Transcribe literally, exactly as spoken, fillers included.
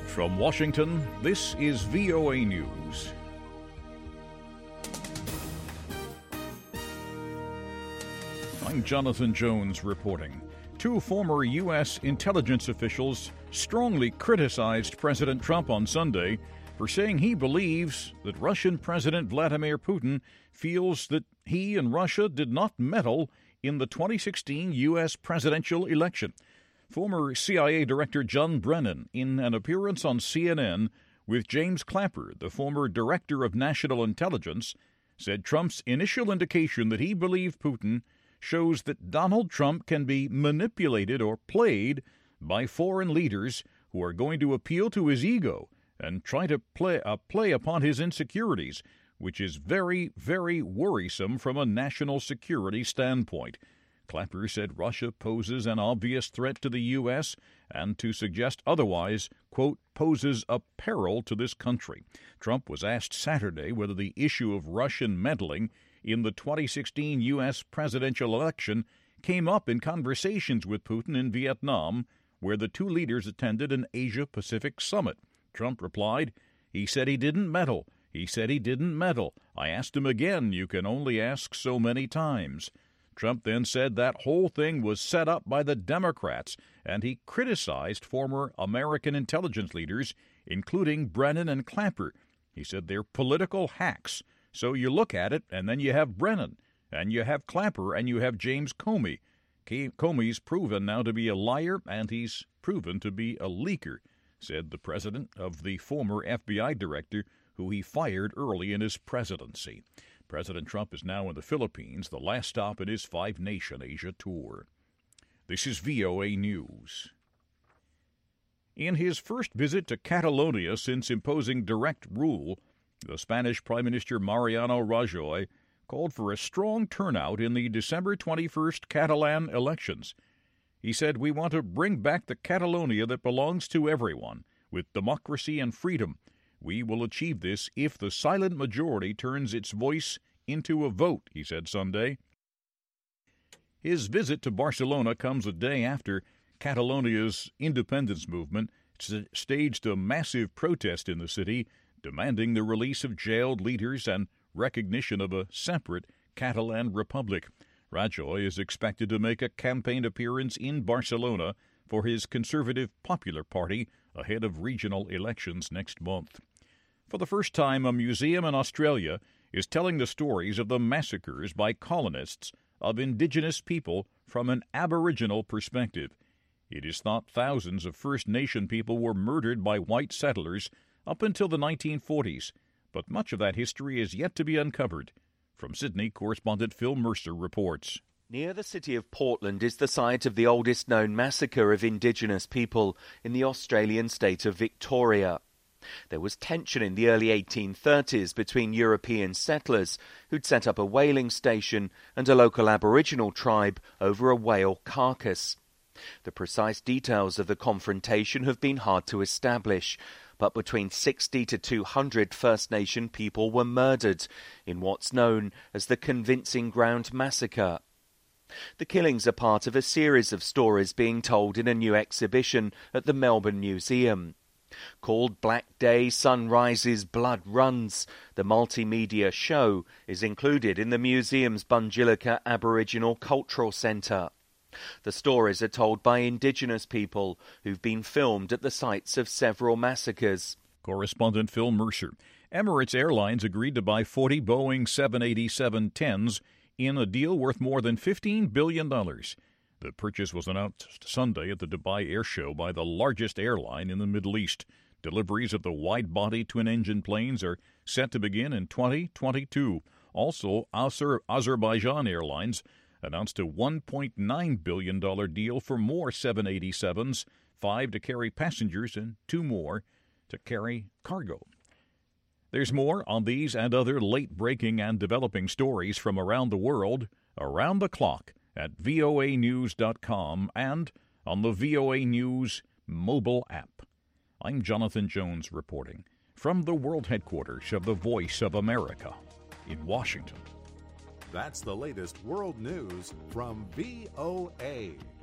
From Washington, this is V O A News. I'm Jonathan Jones reporting. Two former U S intelligence officials strongly criticized President Trump on Sunday for saying he believes that Russian President Vladimir Putin feels that he and Russia did not meddle in the twenty sixteen U S presidential election. Former C I A Director John Brennan, in an appearance on C N N with James Clapper, the former Director of National Intelligence, said Trump's initial indication that he believed Putin shows that Donald Trump can be manipulated or played by foreign leaders who are going to appeal to his ego and try to play, uh, play upon his insecurities, which is very, very worrisome from a national security standpoint. Clapper said Russia poses an obvious threat to the U S and to suggest otherwise, quote, poses a peril to this country. Trump was asked Saturday whether the issue of Russian meddling in the twenty sixteen U S presidential election came up in conversations with Putin in Vietnam, where the two leaders attended an Asia-Pacific summit. Trump replied, he said he didn't meddle. He said he didn't meddle. I asked him again. You can only ask so many times. Trump then said that whole thing was set up by the Democrats, and he criticized former American intelligence leaders, including Brennan and Clapper. He said they're political hacks. So you look at it, and then you have Brennan, and you have Clapper, and you have James Comey. Comey's proven now to be a liar, and he's proven to be a leaker, said the president of the former F B I director who he fired early in his presidency. President Trump is now in the Philippines, the last stop in his five-nation Asia tour. This is V O A News. In his first visit to Catalonia since imposing direct rule, the Spanish Prime Minister Mariano Rajoy called for a strong turnout in the December twenty-first Catalan elections. He said, we want to bring back the Catalonia that belongs to everyone, with democracy and freedom. We will achieve this if the silent majority turns its voice into a vote, he said Sunday. His visit to Barcelona comes a day after Catalonia's independence movement staged a massive protest in the city, demanding the release of jailed leaders and recognition of a separate Catalan republic. Rajoy is expected to make a campaign appearance in Barcelona for his Conservative Popular Party ahead of regional elections next month. For the first time, a museum in Australia is telling the stories of the massacres by colonists of indigenous people from an Aboriginal perspective. It is thought thousands of First Nation people were murdered by white settlers up until the nineteen forties, but much of that history is yet to be uncovered. From Sydney, correspondent Phil Mercer reports. Near the city of Portland is the site of the oldest known massacre of Indigenous people in the Australian state of Victoria. There was tension in the early eighteen thirties between European settlers who'd set up a whaling station and a local Aboriginal tribe over a whale carcass. The precise details of the confrontation have been hard to establish, but between sixty to two hundred First Nation people were murdered in what's known as the Convincing Ground Massacre. The killings are part of a series of stories being told in a new exhibition at the Melbourne Museum. Called Black Day, Sun Rises, Blood Runs, the multimedia show is included in the museum's Bungillica Aboriginal Cultural Centre. The stories are told by Indigenous people who've been filmed at the sites of several massacres. Correspondent Phil Mercer. Emirates Airlines agreed to buy forty Boeing seven eighty-seven tens in a deal worth more than fifteen billion dollars. The purchase was announced Sunday at the Dubai Air Show by the largest airline in the Middle East. Deliveries of the wide-body twin-engine planes are set to begin in twenty twenty-two. Also, Azer- Azerbaijan Airlines announced a one point nine billion dollars deal for more seven eighty-sevens, five to carry passengers and two more to carry cargo. There's more on these and other late-breaking and developing stories from around the world, around the clock, at V O A news dot com and on the V O A News mobile app. I'm Jonathan Jones reporting from the world headquarters of the Voice of America in Washington. That's the latest world news from V O A.